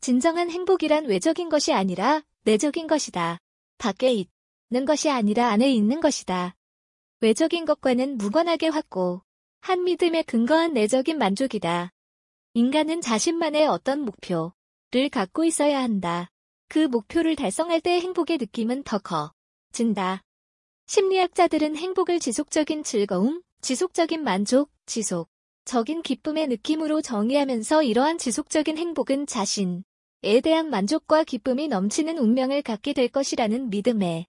진정한 행복이란 외적인 것이 아니라 내적인 것이다. 밖에 있는 것이 아니라 안에 있는 것이다. 외적인 것과는 무관하게 확고한 믿음에 근거한 내적인 만족이다. 인간은 자신만의 어떤 목표를 갖고 있어야 한다. 그 목표를 달성할 때의 행복의 느낌은 더 커진다. 심리학자들은 행복을 지속적인 즐거움, 지속적인 만족, 지속적인 기쁨의 느낌으로 정의하면서 이러한 지속적인 행복은 자신에 대한 만족과 기쁨이 넘치는 운명을 갖게 될 것이라는 믿음에